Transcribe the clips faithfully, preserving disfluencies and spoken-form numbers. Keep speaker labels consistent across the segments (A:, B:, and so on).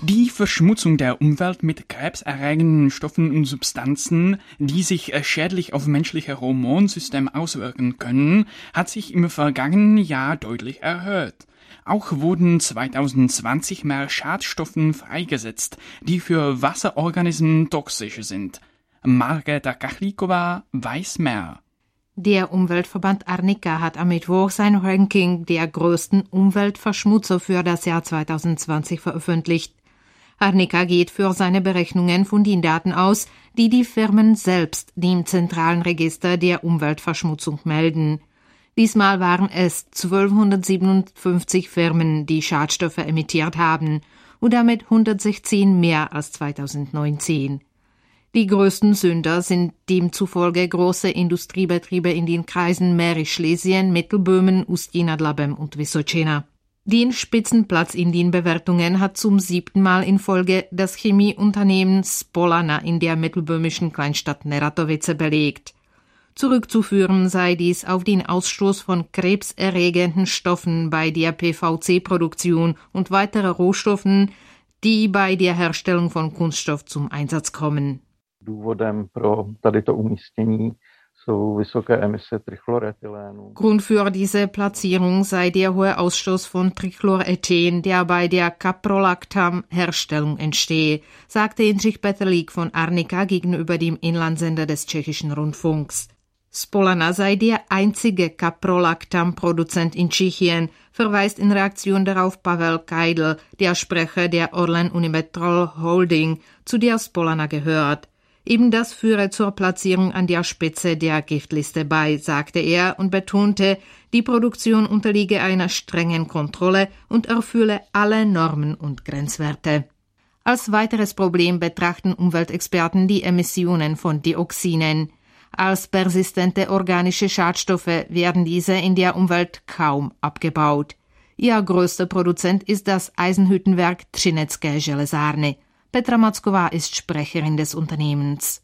A: Die Verschmutzung der Umwelt mit krebserregenden Stoffen und Substanzen, die sich schädlich auf menschliche Hormonsystem auswirken können, hat sich im vergangenen Jahr deutlich erhöht. Auch wurden zwanzig zwanzig mehr Schadstoffen freigesetzt, die für Wasserorganismen toxisch sind. Margeta Kachlikova weiß mehr.
B: Der Umweltverband Arnika hat am Mittwoch sein Ranking der größten Umweltverschmutzer für das Jahr zwanzig zwanzig veröffentlicht. Arnika geht für seine Berechnungen von den Daten aus, die die Firmen selbst dem zentralen Register der Umweltverschmutzung melden. Diesmal waren es zwölfhundertsiebenundfünfzig Firmen, die Schadstoffe emittiert haben, und damit hundertsechzehn mehr als zweitausendneunzehn. Die größten Sünder sind demzufolge große Industriebetriebe in den Kreisen Mährisch-Schlesien, Mittelböhmen, Ustí nad Labem und Vysočina. Den Spitzenplatz in den Bewertungen hat zum siebten Mal in Folge das Chemieunternehmen Spolana in der mittelböhmischen Kleinstadt Neratovice belegt. Zurückzuführen sei dies auf den Ausstoß von krebserregenden Stoffen bei der P V C-Produktion und weitere Rohstoffen, die bei der Herstellung von Kunststoff zum Einsatz kommen.
C: Důvodem pro tady to umístění jsou vysoké emise Trichlorethylénu.
B: Grund für diese Platzierung sei der hohe Ausstoß von Trichlorethen, der bei der Caprolactam-Herstellung entstehe, sagte Jindřich Petrlík von Arnika gegenüber dem Inlandsender des tschechischen Rundfunks. Spolana sei der einzige Caprolactam-Produzent in Tschechien, verweist in Reaktion darauf Pavel Keidl, der Sprecher der Orlen Unimetrol Holding, zu der Spolana gehört. Eben das führe zur Platzierung an der Spitze der Giftliste bei, sagte er und betonte, die Produktion unterliege einer strengen Kontrolle und erfülle alle Normen und Grenzwerte. Als weiteres Problem betrachten Umweltexperten die Emissionen von Dioxinen. Als persistente organische Schadstoffe werden diese in der Umwelt kaum abgebaut. Ihr größter Produzent ist das Eisenhüttenwerk Třinecké železárny. Petra Macková ist Sprecherin des Unternehmens.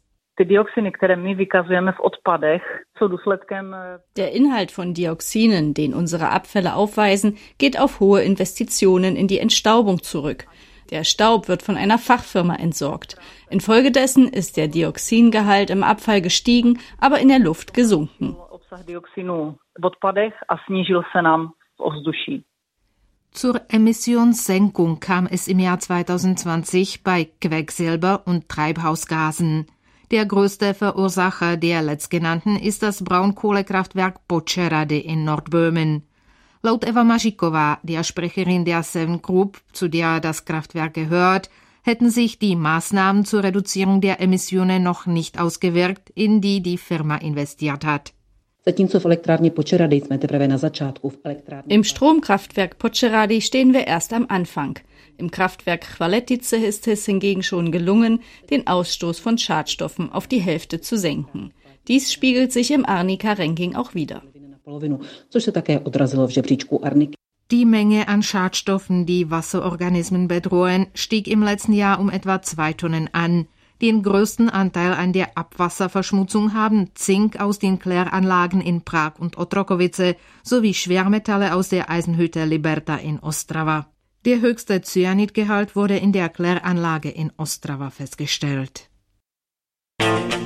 D: Der Inhalt von Dioxinen, den unsere Abfälle aufweisen, geht auf hohe Investitionen in die Entstaubung zurück. Der Staub wird von einer Fachfirma entsorgt. Infolgedessen ist der Dioxingehalt im Abfall gestiegen, aber in der Luft gesunken.
B: Zur Emissionssenkung kam es im Jahr zwanzig zwanzig bei Quecksilber und Treibhausgasen. Der größte Verursacher der letztgenannten ist das Braunkohlekraftwerk Počerady in Nordböhmen. Laut Eva Maříková, der Sprecherin der Seven Group, zu der das Kraftwerk gehört, hätten sich die Maßnahmen zur Reduzierung der Emissionen noch nicht ausgewirkt, in die die Firma investiert hat.
D: Im Stromkraftwerk Počerady stehen wir erst am Anfang. Im Kraftwerk Chvaletice ist es hingegen schon gelungen, den Ausstoß von Schadstoffen auf die Hälfte zu senken. Dies spiegelt sich im Arnika-Ranking auch wider.
B: Die Menge an Schadstoffen, die Wasserorganismen bedrohen, stieg im letzten Jahr um etwa zwei Tonnen an. Den größten Anteil an der Abwasserverschmutzung haben Zink aus den Kläranlagen in Prag und Otrokovice sowie Schwermetalle aus der Eisenhütte Liberta in Ostrava. Der höchste Cyanidgehalt wurde in der Kläranlage in Ostrava festgestellt.